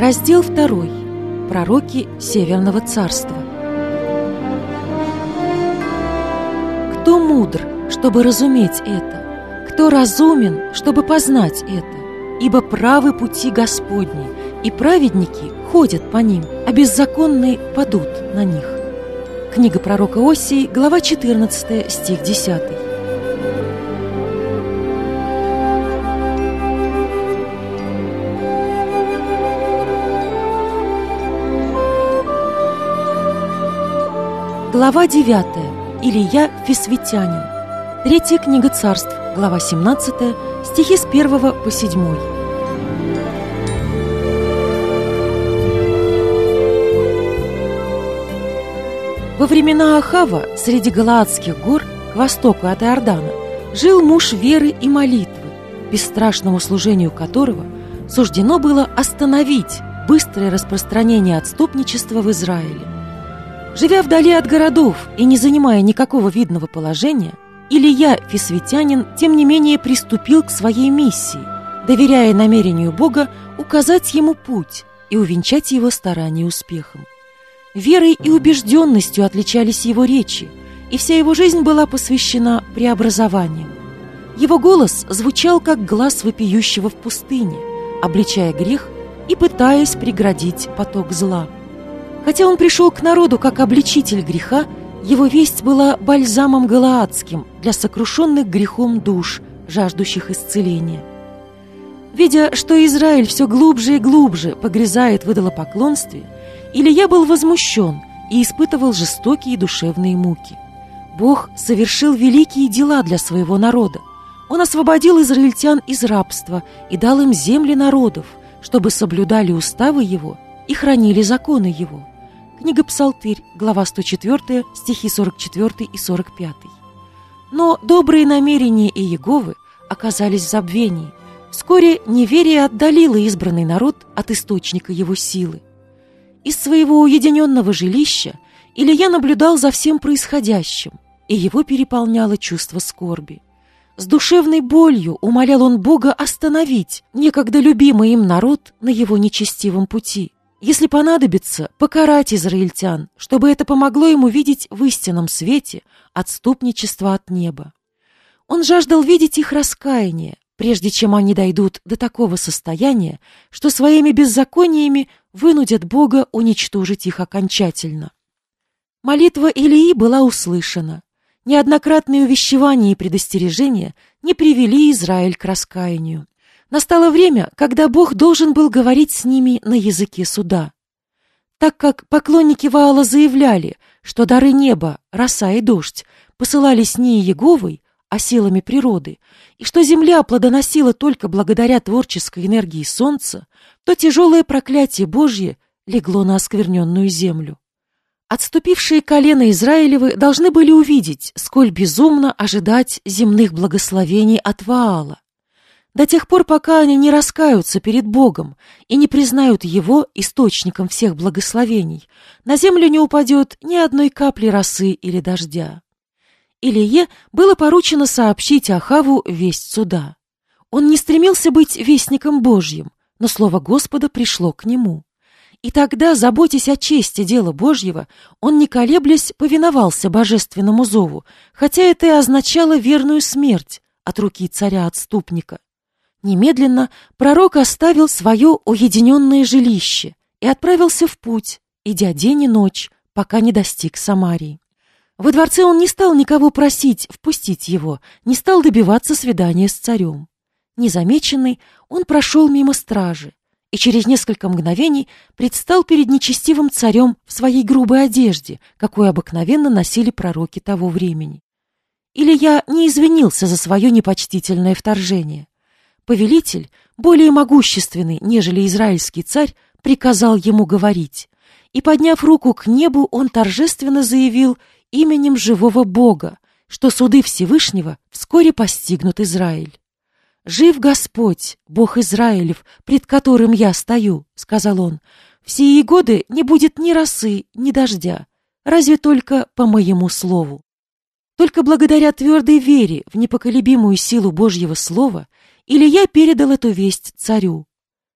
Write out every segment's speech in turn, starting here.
Раздел 2. Пророки Северного царства. Кто мудр, чтобы разуметь это? Кто разумен, чтобы познать это? Ибо правы пути Господни, и праведники ходят по ним, а беззаконные падут на них. Книга пророка Осии, глава 14, стих 10. Глава 9. Илия Фисвитянин. Третья книга царств, глава 17, стихи с 1 по 7. Во времена Ахава среди Галаадских гор, к востоку от Иордана, жил муж веры и молитвы, бесстрашному служению которого суждено было остановить быстрое распространение отступничества в Израиле. Живя вдали от городов и не занимая никакого видного положения, Илия Фисвитянин, тем не менее, приступил к своей миссии, доверяя намерению Бога указать ему путь и увенчать его старания успехом. Верой и убежденностью отличались его речи, и вся его жизнь была посвящена преобразованиям. Его голос звучал, как глас вопиющего в пустыне, обличая грех и пытаясь преградить поток зла. Хотя он пришел к народу как обличитель греха, его весть была бальзамом галаадским для сокрушенных грехом душ, жаждущих исцеления. Видя, что Израиль все глубже и глубже погрязает в идолопоклонстве, Илия был возмущен и испытывал жестокие душевные муки. Бог совершил великие дела для своего народа. Он освободил израильтян из рабства и дал им земли народов, чтобы соблюдали уставы Его и хранили законы Его. Книга Псалтырь, глава 104, стихи 44 и 45. Но добрые намерения Иеговы оказались в забвении. Вскоре неверие отдалило избранный народ от источника его силы. Из своего уединенного жилища Илия наблюдал за всем происходящим, и его переполняло чувство скорби. С душевной болью умолял он Бога остановить некогда любимый им народ на его нечестивом пути. Если понадобится, покарать израильтян, чтобы это помогло ему видеть в истинном свете отступничество от неба. Он жаждал видеть их раскаяние, прежде чем они дойдут до такого состояния, что своими беззакониями вынудят Бога уничтожить их окончательно. Молитва Илии была услышана. Неоднократные увещевания и предостережения не привели Израиль к раскаянию. Настало время, когда Бог должен был говорить с ними на языке суда. Так как поклонники Ваала заявляли, что дары неба, роса и дождь посылались не Иеговой, а силами природы, и что земля плодоносила только благодаря творческой энергии солнца, то тяжелое проклятие Божье легло на оскверненную землю. Отступившие колена Израилевы должны были увидеть, сколь безумно ожидать земных благословений от Ваала. До тех пор, пока они не раскаются перед Богом и не признают Его источником всех благословений, на землю не упадет ни одной капли росы или дождя. Илие было поручено сообщить Ахаву весть суда. Он не стремился быть вестником Божьим, но слово Господа пришло к нему. И тогда, заботясь о чести дела Божьего, он, не колеблясь, повиновался божественному зову, хотя это и означало верную смерть от руки царя-отступника. Немедленно пророк оставил свое уединенное жилище и отправился в путь, идя день и ночь, пока не достиг Самарии. Во дворце он не стал никого просить впустить его, не стал добиваться свидания с царем. Незамеченный, он прошел мимо стражи и через несколько мгновений предстал перед нечестивым царем в своей грубой одежде, какую обыкновенно носили пророки того времени. Илия не извинился за свое непочтительное вторжение. Повелитель, более могущественный, нежели израильский царь, приказал ему говорить, и, подняв руку к небу, он торжественно заявил именем живого Бога, что суды Всевышнего вскоре постигнут Израиль. «Жив Господь, Бог Израилев, пред которым я стою», — сказал он, — «в сии годы не будет ни росы, ни дождя, разве только по моему слову». Только благодаря твердой вере в непоколебимую силу Божьего слова Илия передал эту весть царю.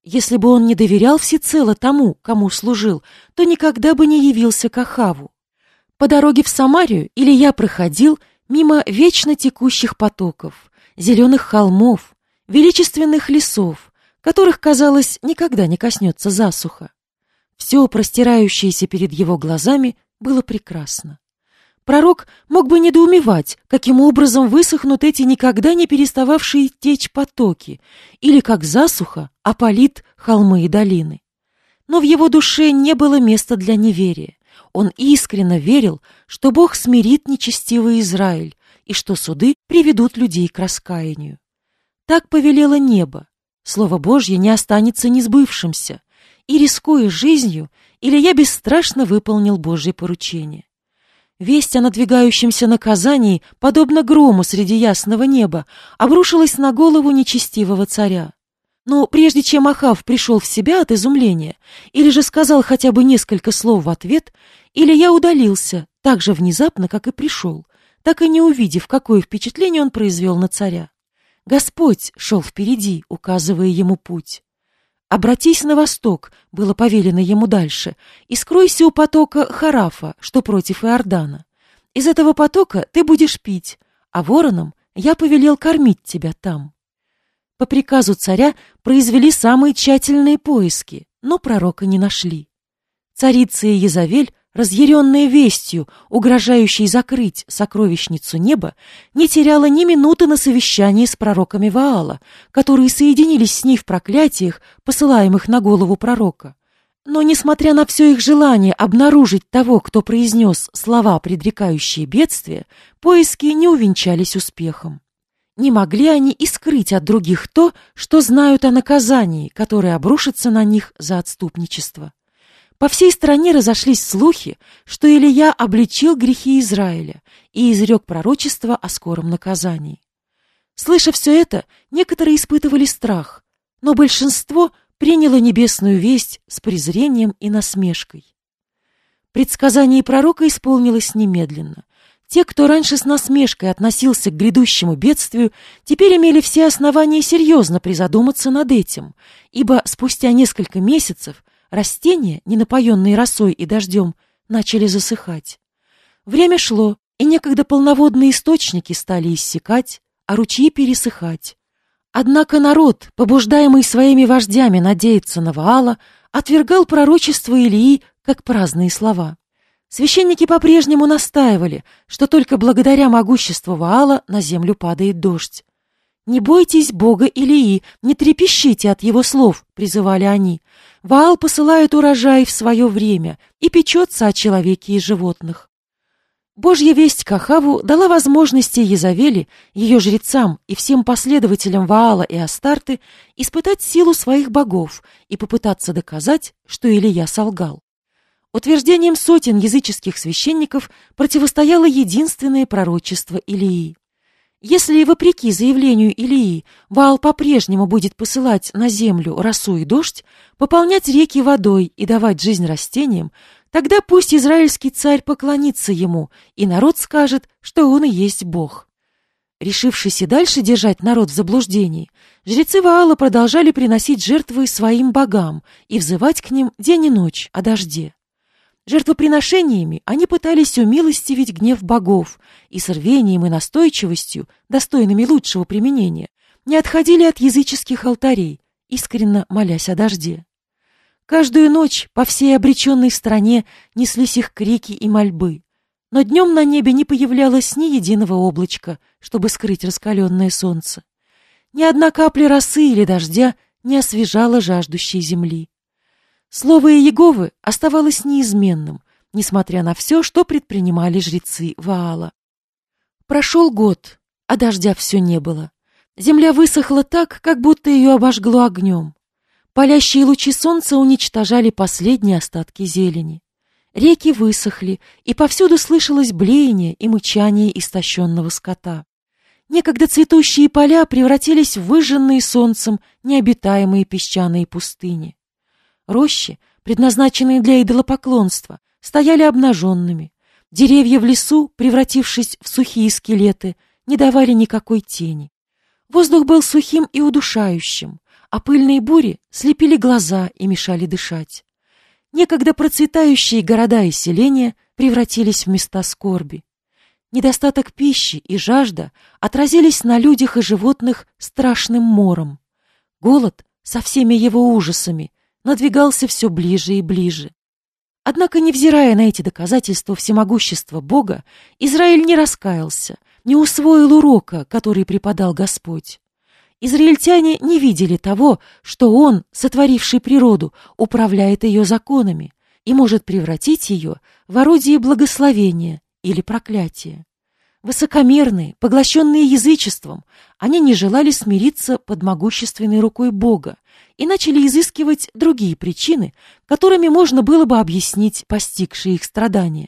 Если бы он не доверял всецело тому, кому служил, то никогда бы не явился к Ахаву. По дороге в Самарию Илия проходил мимо вечно текущих потоков, зеленых холмов, величественных лесов, которых, казалось, никогда не коснется засуха. Все, простирающееся перед его глазами, было прекрасно. Пророк мог бы недоумевать, каким образом высохнут эти никогда не перестававшие течь потоки, или как засуха опалит холмы и долины. Но в его душе не было места для неверия. Он искренне верил, что Бог смирит нечестивый Израиль и что суды приведут людей к раскаянию. Так повелело небо. Слово Божье не останется несбывшимся, и, рискуя жизнью, Илия бесстрашно выполнил Божье поручение. Весть о надвигающемся наказании, подобно грому среди ясного неба, обрушилась на голову нечестивого царя. Но прежде чем Ахав пришел в себя от изумления, или же сказал хотя бы несколько слов в ответ, Илия удалился так же внезапно, как и пришел, так и не увидев, какое впечатление он произвел на царя. Господь шел впереди, указывая ему путь. «Обратись на восток», — было повелено ему дальше, «и скройся у потока Харафа, что против Иордана. Из этого потока ты будешь пить, а воронам я повелел кормить тебя там». По приказу царя произвели самые тщательные поиски, но пророка не нашли. Царица Иезавель, разъяренная вестью, угрожающей закрыть сокровищницу неба, не теряла ни минуты на совещании с пророками Ваала, которые соединились с ней в проклятиях, посылаемых на голову пророка. Но, несмотря на все их желание обнаружить того, кто произнес слова, предрекающие бедствие, поиски не увенчались успехом. Не могли они и скрыть от других то, что знают о наказании, которое обрушится на них за отступничество. По всей стране разошлись слухи, что Илия обличил грехи Израиля и изрек пророчество о скором наказании. Слыша все это, некоторые испытывали страх, но большинство приняло небесную весть с презрением и насмешкой. Предсказание пророка исполнилось немедленно. Те, кто раньше с насмешкой относился к грядущему бедствию, теперь имели все основания серьезно призадуматься над этим, ибо спустя несколько месяцев растения, не напоенные росой и дождем, начали засыхать. Время шло, и некогда полноводные источники стали иссякать, а ручьи пересыхать. Однако народ, побуждаемый своими вождями надеяться на Ваала, отвергал пророчество Илии как праздные слова. Священники по-прежнему настаивали, что только благодаря могуществу Ваала на землю падает дождь. «Не бойтесь Бога Илии, не трепещите от его слов», — призывали они. «Ваал посылает урожай в свое время и печется о человеке и животных». Божья весть к Ахаву дала возможности Иезавели, ее жрецам и всем последователям Ваала и Астарты испытать силу своих богов и попытаться доказать, что Илия солгал. Утверждением сотен языческих священников противостояло единственное пророчество Илии. Если, вопреки заявлению Илии, Ваал по-прежнему будет посылать на землю росу и дождь, пополнять реки водой и давать жизнь растениям, тогда пусть израильский царь поклонится ему, и народ скажет, что он и есть Бог. Решившись и дальше держать народ в заблуждении, жрецы Ваала продолжали приносить жертвы своим богам и взывать к ним день и ночь о дожде. Жертвоприношениями они пытались умилостивить гнев богов и с рвением и настойчивостью, достойными лучшего применения, не отходили от языческих алтарей, искренне молясь о дожде. Каждую ночь по всей обреченной стране неслись их крики и мольбы, но днем на небе не появлялось ни единого облачка, чтобы скрыть раскаленное солнце. Ни одна капля росы или дождя не освежала жаждущей земли. Слово Иеговы оставалось неизменным, несмотря на все, что предпринимали жрецы Ваала. Прошел год, а дождя все не было. Земля высохла так, как будто ее обожгло огнем. Палящие лучи солнца уничтожали последние остатки зелени. Реки высохли, и повсюду слышалось блеяние и мычание истощенного скота. Некогда цветущие поля превратились в выжженные солнцем необитаемые песчаные пустыни. Рощи, предназначенные для идолопоклонства, стояли обнаженными. Деревья в лесу, превратившись в сухие скелеты, не давали никакой тени. Воздух был сухим и удушающим, а пыльные бури слепили глаза и мешали дышать. Некогда процветающие города и селения превратились в места скорби. Недостаток пищи и жажда отразились на людях и животных страшным мором. Голод со всеми его ужасами надвигался все ближе и ближе. Однако, невзирая на эти доказательства всемогущества Бога, Израиль не раскаялся, не усвоил урока, который преподал Господь. Израильтяне не видели того, что Он, сотворивший природу, управляет ее законами и может превратить ее в орудие благословения или проклятия. Высокомерные, поглощенные язычеством, они не желали смириться под могущественной рукой Бога и начали изыскивать другие причины, которыми можно было бы объяснить постигшие их страдания.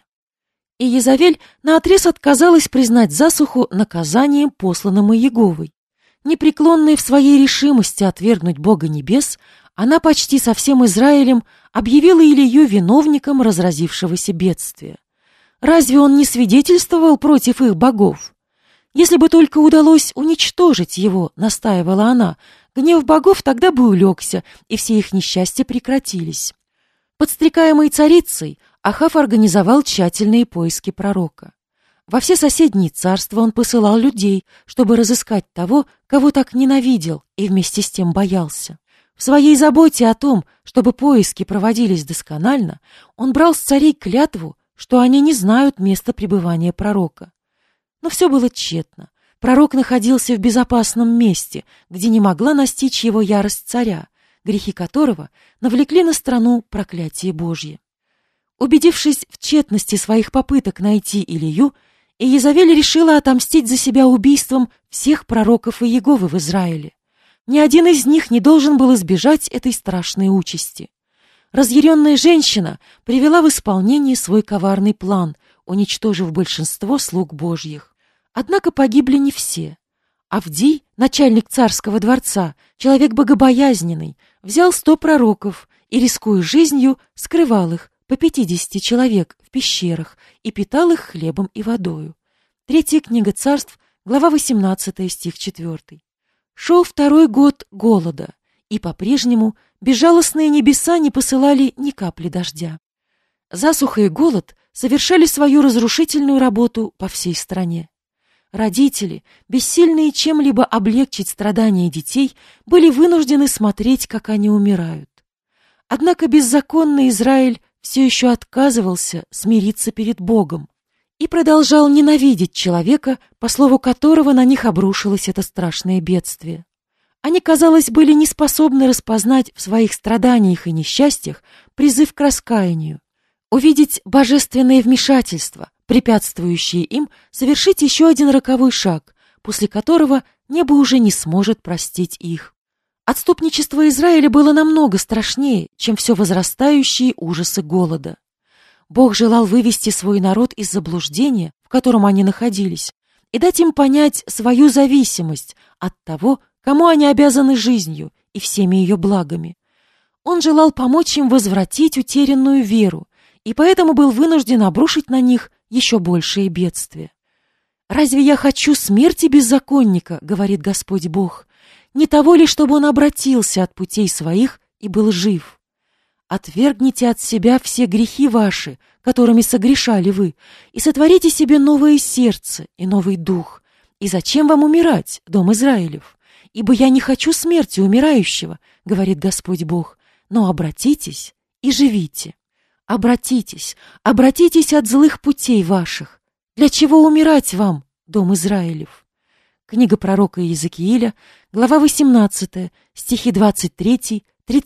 И Иезавель наотрез отказалась признать засуху наказанием, посланным Иеговой. Непреклонная в своей решимости отвергнуть Бога небес, она почти со всем Израилем объявила Илию виновником разразившегося бедствия. Разве он не свидетельствовал против их богов? Если бы только удалось уничтожить его, настаивала она, гнев богов тогда бы улегся, и все их несчастья прекратились. Подстрекаемый царицей, Ахав организовал тщательные поиски пророка. Во все соседние царства он посылал людей, чтобы разыскать того, кого так ненавидел и вместе с тем боялся. В своей заботе о том, чтобы поиски проводились досконально, он брал с царей клятву, что они не знают места пребывания пророка. Но все было тщетно. Пророк находился в безопасном месте, где не могла настичь его ярость царя, грехи которого навлекли на страну проклятие Божье. Убедившись в тщетности своих попыток найти Илию, Иезавель решила отомстить за себя убийством всех пророков Иеговы в Израиле. Ни один из них не должен был избежать этой страшной участи. Разъяренная женщина привела в исполнение свой коварный план, уничтожив большинство слуг Божьих. Однако погибли не все. Авдий, начальник царского дворца, человек богобоязненный, взял 100 пророков и, рискуя жизнью, скрывал их, по 50 человек, в пещерах и питал их хлебом и водою. 3 книга Царств, глава 18, стих 4. Шел 2-й год голода, и по-прежнему безжалостные небеса не посылали ни капли дождя. Засуха и голод совершали свою разрушительную работу по всей стране. Родители, бессильные чем-либо облегчить страдания детей, были вынуждены смотреть, как они умирают. Однако беззаконный Израиль все еще отказывался смириться перед Богом и продолжал ненавидеть человека, по слову которого на них обрушилось это страшное бедствие. Они, казалось, были не способны распознать в своих страданиях и несчастьях призыв к раскаянию, увидеть божественное вмешательство, препятствующее им совершить еще один роковой шаг, после которого небо уже не сможет простить их. Отступничество Израиля было намного страшнее, чем все возрастающие ужасы голода. Бог желал вывести свой народ из заблуждения, в котором они находились, и дать им понять свою зависимость от того, кому они обязаны жизнью и всеми ее благами. Он желал помочь им возвратить утерянную веру, и поэтому был вынужден обрушить на них еще большие бедствия. «Разве я хочу смерти беззаконника, — говорит Господь Бог, — не того ли, чтобы он обратился от путей своих и был жив? Отвергните от себя все грехи ваши, которыми согрешали вы, и сотворите себе новое сердце и новый дух. И зачем вам умирать, дом Израилев? Ибо я не хочу смерти умирающего, — говорит Господь Бог, — но обратитесь и живите. Обратитесь, обратитесь от злых путей ваших. Для чего умирать вам, дом Израилев?» Книга пророка Иезекииля, глава 18, стихи 23,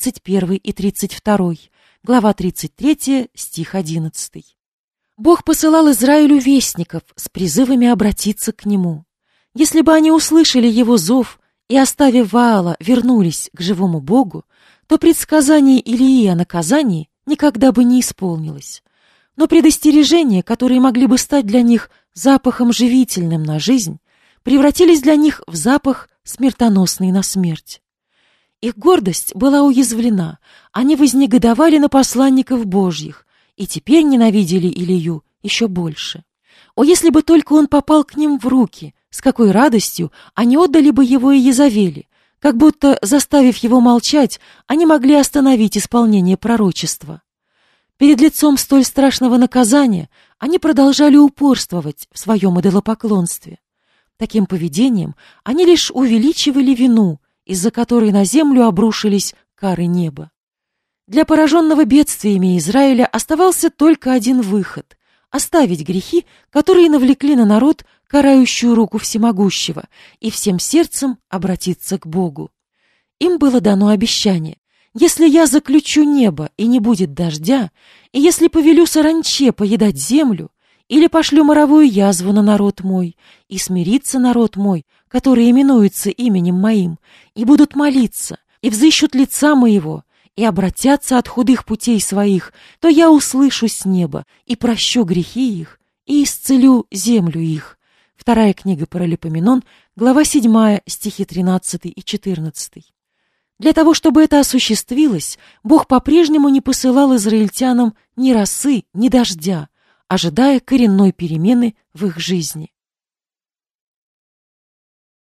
31 и 32, глава 33, стих 11. Бог посылал Израилю вестников с призывами обратиться к Нему. Если бы они услышали Его зов и, оставив Ваала, вернулись к живому Богу, то предсказание Илии о наказании никогда бы не исполнилось. Но предостережения, которые могли бы стать для них запахом живительным на жизнь, превратились для них в запах, смертоносный на смерть. Их гордость была уязвлена, они вознегодовали на посланников Божьих и теперь ненавидели Илию еще больше. О, если бы только он попал к ним в руки, с какой радостью они отдали бы его Иезавели, как будто, заставив его молчать, они могли остановить исполнение пророчества. Перед лицом столь страшного наказания они продолжали упорствовать в своем идолопоклонстве. Таким поведением они лишь увеличивали вину, из-за которой на землю обрушились кары неба. Для пораженного бедствиями Израиля оставался только один выход — оставить грехи, которые навлекли на народ карающую руку всемогущего, и всем сердцем обратиться к Богу. Им было дано обещание: если я заключу небо, и не будет дождя, и если повелю саранче поедать землю, или пошлю моровую язву на народ мой, и смирится народ мой, который именуется именем моим, и будут молиться, и взыщут лица моего, и обратятся от худых путей своих, то я услышу с неба, и прощу грехи их, и исцелю землю их». Вторая книга Паралипоменон, глава 7, стихи 13 и 14. Для того, чтобы это осуществилось, Бог по-прежнему не посылал израильтянам ни росы, ни дождя, ожидая коренной перемены в их жизни.